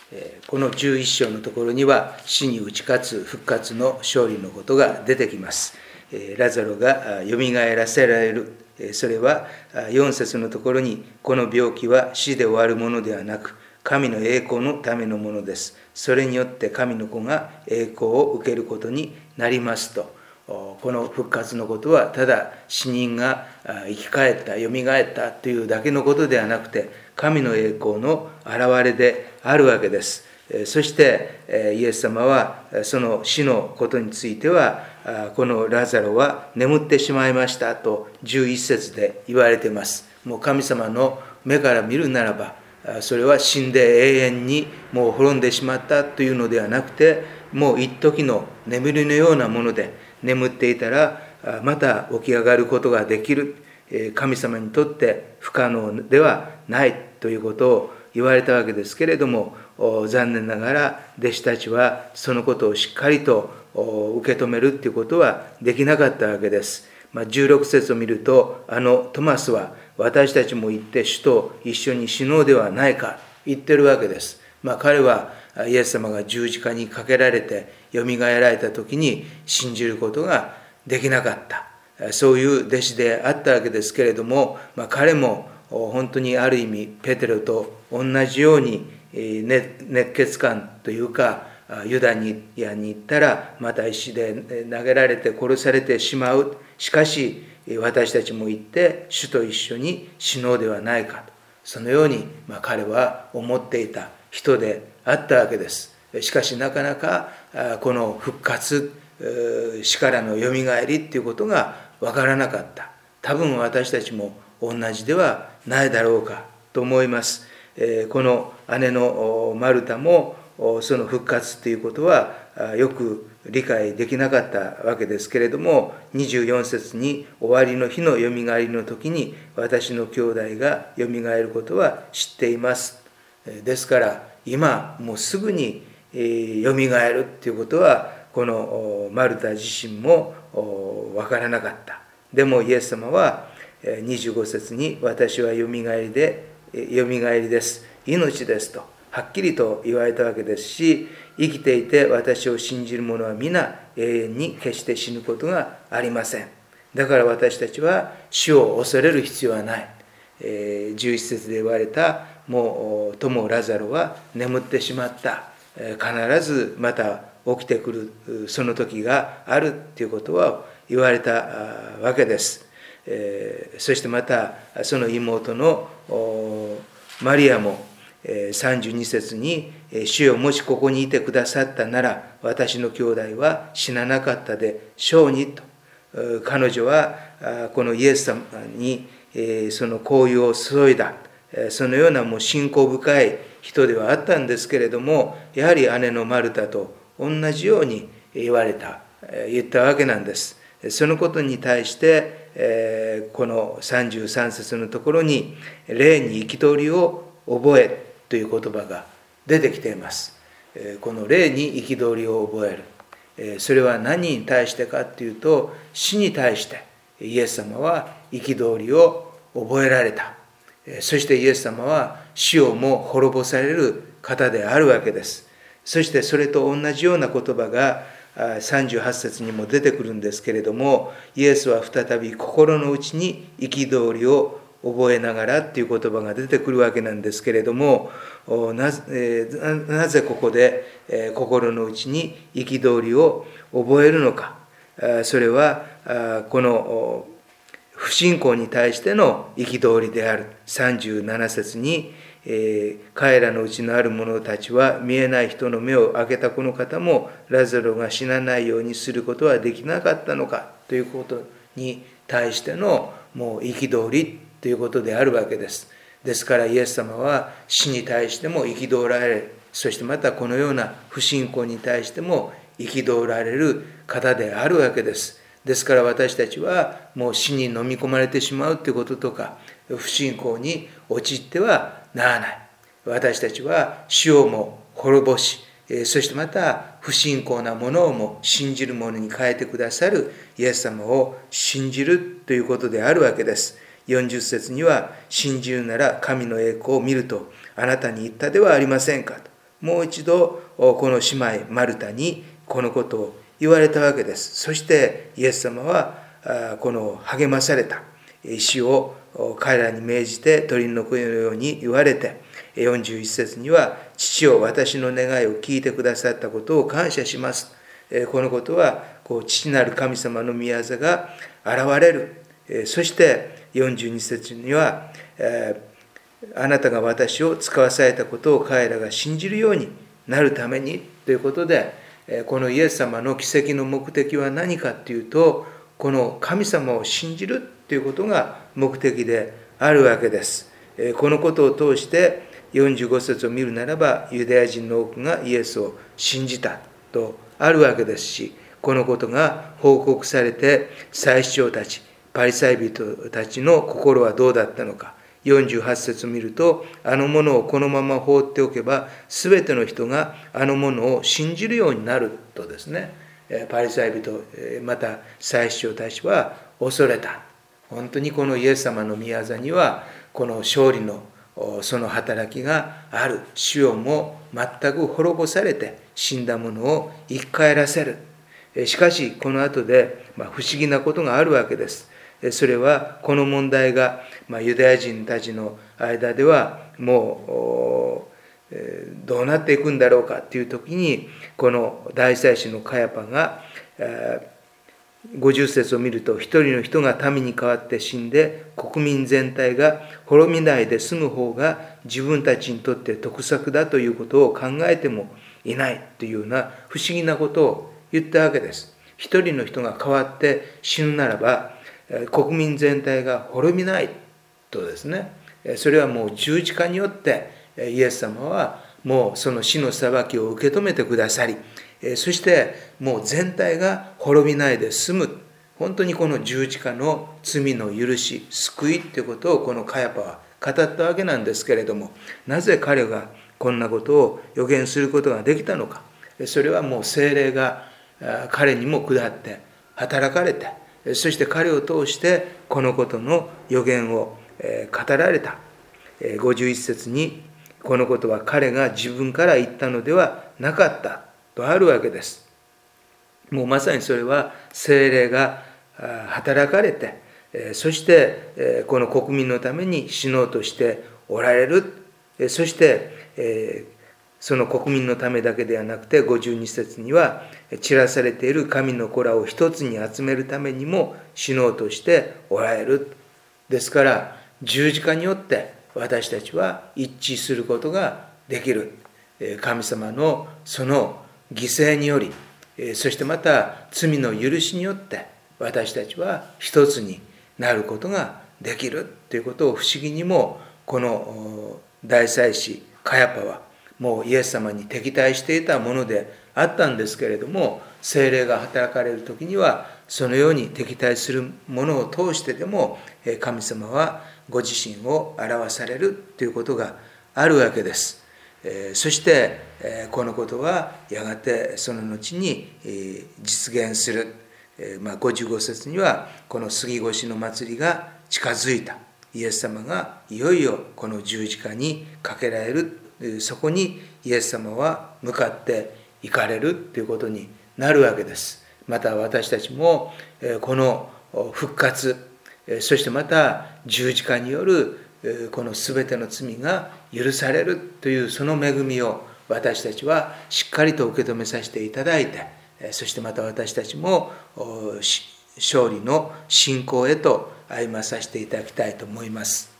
この11章のところには死に打ち勝つ復活の勝利のことが出てきます。ラザロがよみがえらせられる。それは4節のところに、この病気は死で終わるものではなく、神の栄光のためのものです。それによって神の子が栄光を受けることになりますと。この復活のことはただ死人が生き返った、よみがえったというだけのことではなくて、神の栄光の現れであるわけです。そしてイエス様はその死のことについては、このラザロは眠ってしまいましたと11節で言われています。もう神様の目から見るならば、それは死んで永遠にもう滅んでしまったというのではなくて、もう一時の眠りのようなもので、眠っていたらまた起き上がることができる、神様にとって不可能ではないということを言われたわけですけれども、残念ながら弟子たちはそのことをしっかりと受け止めるということはできなかったわけです。16節を見ると、トマスは私たちも行って主と一緒に死のうではないか言ってるわけです。彼はイエス様が十字架にかけられてよみがえられた時に信じることができなかった、そういう弟子であったわけですけれども、彼も本当にある意味ペテロと同じように熱血感というか、ユダヤに行ったらまた石で投げられて殺されてしまう。しかし私たちも行って主と一緒に死のうではないかと、そのように彼は思っていた人であったわけです。しかしなかなかこの復活、死からのよみがえりっていうことがわからなかった。多分私たちも同じではないだろうかと思います。この姉のマルタもその復活ということはよく理解できなかったわけですけれども、24節に終わりの日のよみがえりの時に私の兄弟がよみがえることは知っています。ですから今もうすぐによみがえるということはこのマルタ自身もわからなかった。でもイエス様は25節に私はよみがえりです、命ですとはっきりと言われたわけですし、生きていて私を信じる者は皆永遠に決して死ぬことがありません。だから私たちは死を恐れる必要はない。11節で言われたもう友ラザロは眠ってしまった、必ずまた起きてくるその時があるということは言われたわけです。そしてまたその妹のマリアも32節に主よもしここにいてくださったなら私の兄弟は死ななかったでしょうにと、彼女はこのイエス様にその香油を注いだ、そのようなもう信仰深い人ではあったんですけれども、やはり姉のマルタと同じように言ったわけなんです。そのことに対してこの33節のところに霊に憤りを覚えという言葉が出てきています。この霊に憤りを覚える、それは何に対してかというと、死に対してイエス様は憤りを覚えられた。そしてイエス様は死をも滅ぼされる方であるわけです。そしてそれと同じような言葉が38節にも出てくるんですけれども、イエスは再び心の内に憤りを覚えながらっていう言葉が出てくるわけなんですけれども、なぜここで心の内に憤りを覚えるのか。それはこの不信仰に対しての憤りである。37節に彼らのうちのある者たちは見えない人の目を開けたこの方もラザロが死なないようにすることはできなかったのかということに対してのもう憤りということであるわけです。ですからイエス様は死に対しても憤られる、そしてまたこのような不信仰に対しても憤られる方であるわけです。ですから私たちはもう死に飲み込まれてしまうということとか不信仰に陥ってはならない。私たちは死をも滅ぼし、そしてまた不信仰なものをも信じるものに変えてくださるイエス様を信じるということであるわけです。40節には信じるなら神の栄光を見るとあなたに言ったではありませんかと。 もう一度この姉妹マルタにこのことを言われたわけです。そしてイエス様はこの励まされた。石を彼らに命じて鳥の子のように言われて、41節には、父よ、私の願いを聞いてくださったことを感謝します。このことは父なる神様の御業が現れる。そして42節には、あなたが私を使わされたことを彼らが信じるようになるためにということで、このイエス様の奇跡の目的は何かというと、この神様を信じるということが目的であるわけです。このことを通して45節を見るならば、ユダヤ人の多くがイエスを信じたとあるわけですし、このことが報告されて、祭司長たち、パリサイ人たちの心はどうだったのか。48節を見ると、あのものをこのまま放っておけば、すべての人があのものを信じるようになるとですね、パリサイ人、また祭司長たちは恐れた。本当にこのイエス様の御業には、この勝利のその働きがある。主をも全く滅ぼされて死んだものを生き返らせる。しかしこの後で不思議なことがあるわけです。それはこの問題がユダヤ人たちの間ではもうどうなっていくんだろうかという時に、この大祭司のカヤパが50節を見ると、一人の人が民に代わって死んで国民全体が滅びないで済む方が自分たちにとって得策だということを考えてもいないというような不思議なことを言ったわけです。一人の人が代わって死ぬならば国民全体が滅びないとですね、それはもう十字架によってイエス様はもうその死の裁きを受け止めてくださり、そしてもう全体が滅びないで済む。本当にこの十字架の罪の許し、救いということをこのカヤパは語ったわけなんですけれども、なぜ彼がこんなことを予言することができたのか。それはもう聖霊が彼にも下って働かれて、そして彼を通してこのことの予言を語られた。51節に、このことは彼が自分から言ったのではなかったとあるわけです。もうまさにそれは聖霊が働かれて、そしてこの国民のために死のうとしておられる。そしてその国民のためだけではなくて、52節には散らされている神の子らを一つに集めるためにも死のうとしておられる。ですから十字架によって私たちは一致することができる。神様のその犠牲により、そしてまた罪の許しによって私たちは一つになることができるということを、不思議にもこの大祭司カヤパはもうイエス様に敵対していたものであったんですけれども、聖霊が働かれる時にはそのように敵対するものを通してでも神様はご自身を表されるということがあるわけです。そしてこのことはやがてその後に実現する。55節にはこの杉越の祭りが近づいた。イエス様がいよいよこの十字架にかけられる。そこにイエス様は向かって行かれるということになるわけです。また私たちもこの復活、そしてまた十字架によるこの全ての罪が許されるというその恵みを私たちはしっかりと受け止めさせていただいて、そしてまた私たちも勝利の信仰へと歩まさせていただきたいと思います。